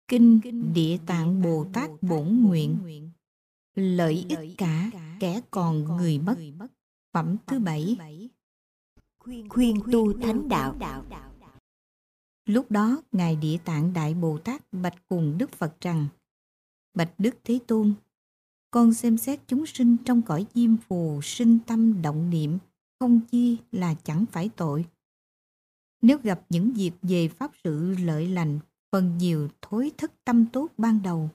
Kinh Địa Tạng Bồ Tát Bổn Nguyện. Lợi ích cả kẻ còn người mất. Phẩm thứ 7. Khuyên tu thánh đạo. Lúc đó Ngài Địa Tạng Đại Bồ Tát bạch cùng Đức Phật rằng: Bạch Đức Thế Tôn, con xem xét chúng sinh trong cõi diêm phù sinh tâm động niệm, không chi là chẳng phải tội. Nếu gặp những việc về pháp sự lợi lành, phần nhiều thối thất tâm tốt ban đầu.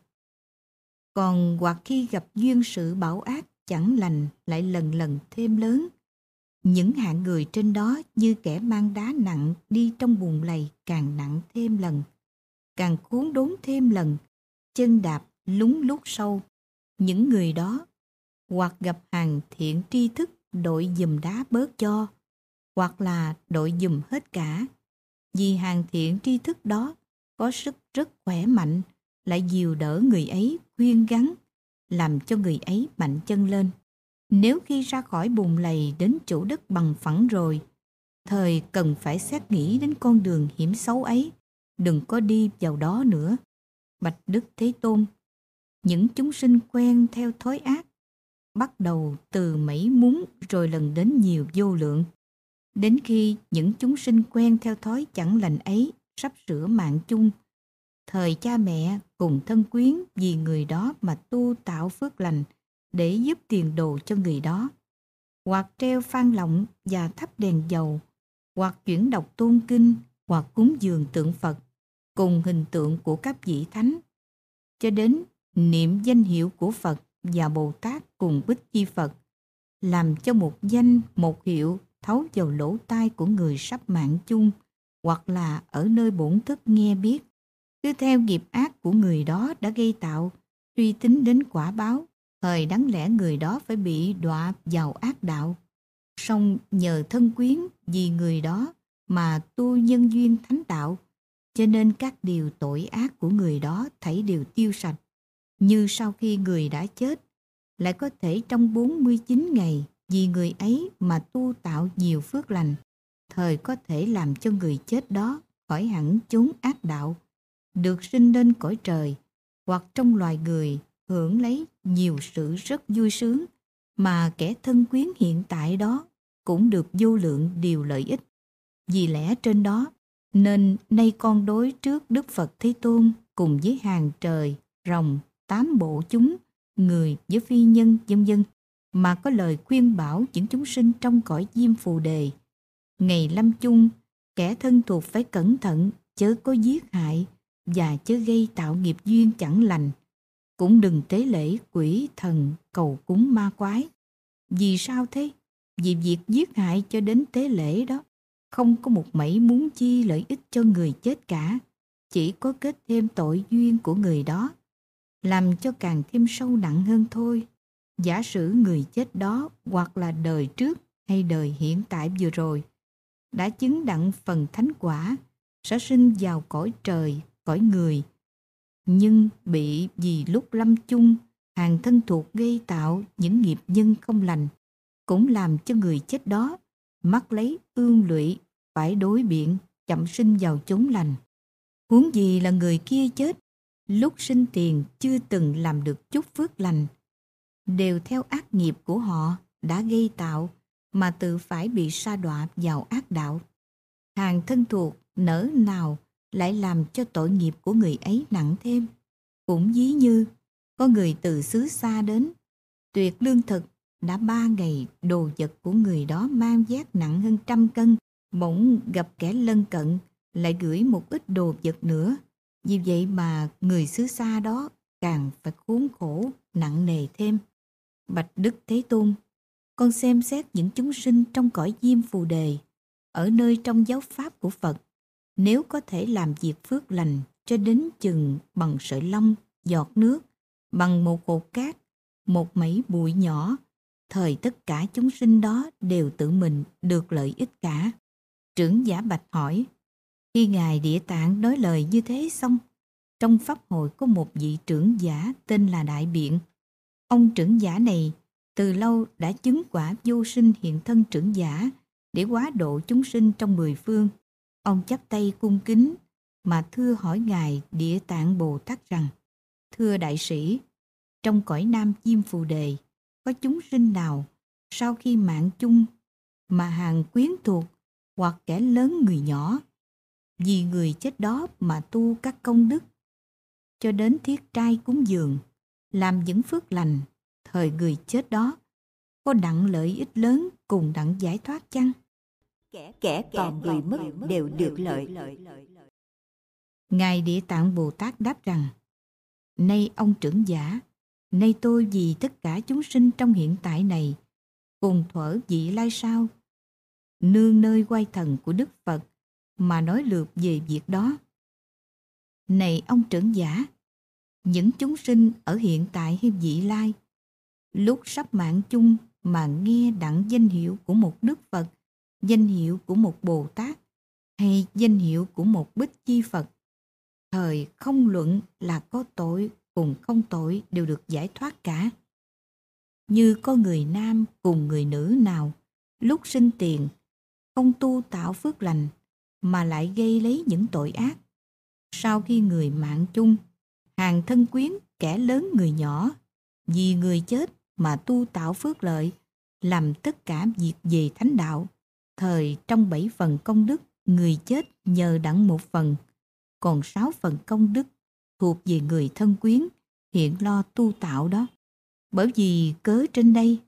Còn hoặc khi gặp duyên sự bão ác chẳng lành lại lần lần thêm lớn. Những hạng người trên đó như kẻ mang đá nặng đi trong bùn lầy càng nặng thêm lần, càng khốn đốn thêm lần, chân đạp lún lút sâu. Những người đó hoặc gặp hàng thiện tri thức đội giùm đá bớt cho, hoặc là đội giùm hết cả. Vì hàng thiện tri thức đó có sức rất khỏe mạnh, lại dìu đỡ người ấy, khuyên gắn, làm cho người ấy mạnh chân lên. Nếu khi ra khỏi bùn lầy đến chỗ đất bằng phẳng rồi, thời cần phải xét nghĩ đến con đường hiểm xấu ấy, đừng có đi vào đó nữa. Bạch Đức Thế Tôn, những chúng sinh quen theo thói ác, bắt đầu từ mấy muốn rồi lần đến nhiều vô lượng. Đến khi những chúng sinh quen theo thói chẳng lành ấy sắp sửa mạng chung, thời cha mẹ cùng thân quyến vì người đó mà tu tạo phước lành để giúp tiền đồ cho người đó, hoặc treo phan lọng và thắp đèn dầu, hoặc chuyển đọc tôn kinh, hoặc cúng dường tượng Phật cùng hình tượng của các vị thánh, cho đến niệm danh hiệu của Phật và Bồ Tát cùng Bích Chi Phật, làm cho một danh một hiệu thấu vào lỗ tai của người sắp mạng chung, hoặc là ở nơi bổn thức nghe biết. Cứ theo nghiệp ác của người đó đã gây tạo, suy tính đến quả báo, thời đáng lẽ người đó phải bị đọa vào ác đạo. Song nhờ thân quyến vì người đó mà tu nhân duyên thánh đạo, cho nên các điều tội ác của người đó thảy đều tiêu sạch. Như sau khi người đã chết, lại có thể trong 49 ngày vì người ấy mà tu tạo nhiều phước lành, thời có thể làm cho người chết đó khỏi hẳn chốn ác đạo, được sinh lên cõi trời, hoặc trong loài người hưởng lấy nhiều sự rất vui sướng, mà kẻ thân quyến hiện tại đó cũng được vô lượng điều lợi ích. Vì lẽ trên đó, nên nay con đối trước Đức Phật Thế Tôn cùng với hàng trời, rồng, 8 bộ chúng, người với phi nhân, vân vân, mà có lời khuyên bảo những chúng sinh trong cõi diêm phù đề. Ngày lâm chung, kẻ thân thuộc phải cẩn thận, chớ có giết hại và chớ gây tạo nghiệp duyên chẳng lành. Cũng đừng tế lễ quỷ thần cầu cúng ma quái. Vì sao thế? Vì việc giết hại cho đến tế lễ đó không có một mảy muốn chi lợi ích cho người chết cả, chỉ có kết thêm tội duyên của người đó, làm cho càng thêm sâu nặng hơn thôi. Giả sử người chết đó hoặc là đời trước hay đời hiện tại vừa rồi đã chứng đặng phần thánh quả, sẽ sinh vào cõi trời, cõi người, nhưng bị vì lúc lâm chung hàng thân thuộc gây tạo những nghiệp nhân không lành, cũng làm cho người chết đó mắc lấy ương lụy, phải đối biện chậm sinh vào chốn lành. Huống gì là người kia chết lúc sinh tiền chưa từng làm được chút phước lành, đều theo ác nghiệp của họ đã gây tạo mà tự phải bị sa đọa vào ác đạo. Hàng thân thuộc nỡ nào lại làm cho tội nghiệp của người ấy nặng thêm. Cũng ví như có người từ xứ xa đến, tuyệt lương thực, đã 3 ngày đồ vật của người đó mang vác nặng hơn 100 cân, bỗng gặp kẻ lân cận lại gửi một ít đồ vật nữa. Vì vậy mà người xứ xa đó càng phải khốn khổ nặng nề thêm. Bạch Đức Thế Tôn, con xem xét những chúng sinh trong cõi diêm phù đề, ở nơi trong giáo pháp của Phật, nếu có thể làm việc phước lành cho đến chừng bằng sợi lông, giọt nước, bằng một hột cát, một mẩy bụi nhỏ, thời tất cả chúng sinh đó đều tự mình được lợi ích cả. Trưởng giả bạch hỏi, khi Ngài Địa Tạng nói lời như thế xong, trong pháp hội có một vị trưởng giả tên là Đại Biện. Ông trưởng giả này từ lâu đã chứng quả vô sinh hiện thân trưởng giả để hóa độ chúng sinh trong 10 phương. Ông chắp tay cung kính mà thưa hỏi Ngài Địa Tạng Bồ Tát rằng: Thưa đại sĩ, trong cõi Nam Diêm Phù Đề, có chúng sinh nào sau khi mạng chung mà hàng quyến thuộc hoặc kẻ lớn người nhỏ, vì người chết đó mà tu các công đức, cho đến thiết trai cúng dường, làm những phước lành, thời người chết đó có đặng lợi ích lớn cùng đặng giải thoát chăng? Kẻ còn người mất đều được lợi. Ngài Địa Tạng Bồ Tát đáp rằng: Nay ông trưởng giả, nay tôi vì tất cả chúng sinh trong hiện tại này, cùng thuở vị lai sau, nương nơi quay thần của Đức Phật, mà nói lược về việc đó. Này ông trưởng giả, những chúng sinh ở hiện tại hay vị lai, lúc sắp mạng chung mà nghe đặng danh hiệu của một Đức Phật, danh hiệu của một Bồ Tát, hay danh hiệu của một Bích Chi Phật, thời không luận là có tội cùng không tội đều được giải thoát cả. Như có người nam cùng người nữ nào lúc sinh tiền không tu tạo phước lành mà lại gây lấy những tội ác, sau khi người mạng chung, hàng thân quyến kẻ lớn người nhỏ, vì người chết mà tu tạo phước lợi, làm tất cả việc về thánh đạo, thời trong 7 phần công đức người chết nhờ đặng 1 phần, còn 6 phần công đức thuộc về người thân quyến hiện lo tu tạo đó. Bởi vì cớ trên đây,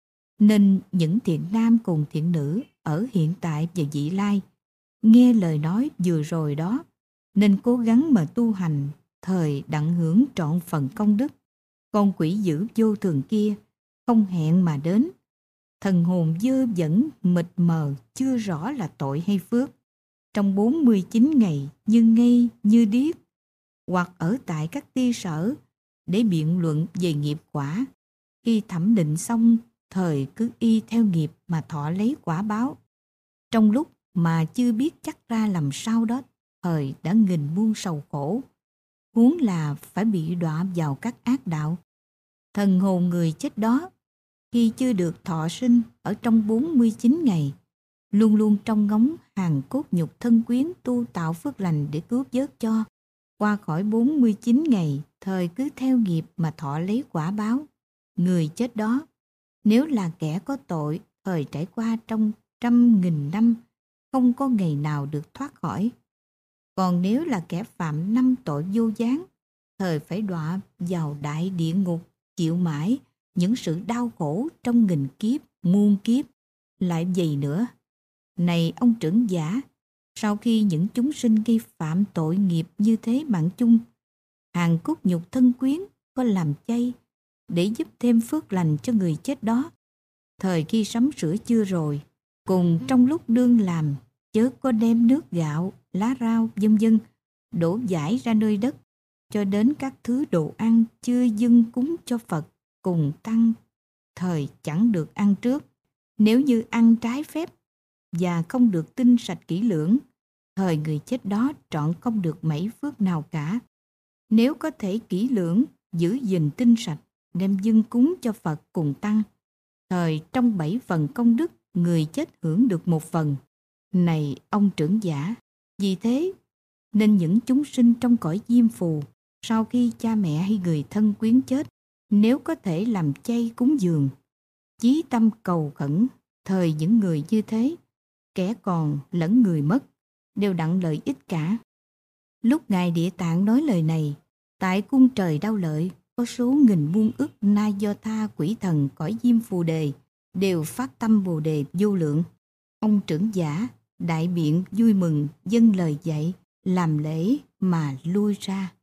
nên những thiện nam cùng thiện nữ ở hiện tại và vị lai nghe lời nói vừa rồi đó, nên cố gắng mà tu hành, thời đặng hưởng trọn phần công đức. Con quỷ dữ vô thường kia không hẹn mà đến, thần hồn dơ dẫn mịt mờ chưa rõ là tội hay phước, trong 49 ngày như ngây như điếc, hoặc ở tại các ti sở để biện luận về nghiệp quả. Khi thẩm định xong, thời cứ y theo nghiệp mà thọ lấy quả báo. Trong lúc mà chưa biết chắc ra làm sao đó, thời đã nghìn muôn sầu khổ, huống là phải bị đọa vào các ác đạo. Thần hồn người chết đó, khi chưa được thọ sinh ở trong 49 ngày, luôn luôn trong ngóng hàng cốt nhục thân quyến tu tạo phước lành để cứu vớt cho. Qua khỏi 49 ngày, thời cứ theo nghiệp mà thọ lấy quả báo. Người chết đó, nếu là kẻ có tội, thời trải qua trong 100.000 năm, không có ngày nào được thoát khỏi. Còn nếu là kẻ phạm 5 tội vô gián, thời phải đọa vào đại địa ngục, chịu mãi những sự đau khổ trong nghìn kiếp, muôn kiếp. Lại vậy nữa, này ông trưởng giả, sau khi những chúng sinh gây phạm tội nghiệp như thế mạng chung, hàng cốt nhục thân quyến có làm chay để giúp thêm phước lành cho người chết đó. Thời khi sắm sửa chưa rồi, cùng trong lúc đương làm, chớ có đem nước gạo, lá rau, vân vân đổ dãi ra nơi đất, cho đến các thứ đồ ăn chưa dâng cúng cho Phật cùng tăng, thời chẳng được ăn trước. Nếu như ăn trái phép và không được tinh sạch kỹ lưỡng, thời người chết đó trọn không được mảy phước nào cả. Nếu có thể kỹ lưỡng, giữ gìn tinh sạch, đem dâng cúng cho Phật cùng tăng, thời trong 7 phần công đức, người chết hưởng được 1 phần. Này ông trưởng giả, vì thế nên những chúng sinh trong cõi diêm phù, sau khi cha mẹ hay người thân quyến chết, nếu có thể làm chay cúng dường, chí tâm cầu khẩn, thời những người như thế, kẻ còn lẫn người mất, đều đặng lợi ích cả. Lúc Ngài Địa Tạng nói lời này, tại cung trời Đao Lợi, có số nghìn muôn ức na do tha quỷ thần cõi diêm phù đề, đều phát tâm bồ đề vô lượng. Ông trưởng giả đại biện vui mừng dâng lời dạy, làm lễ mà lui ra.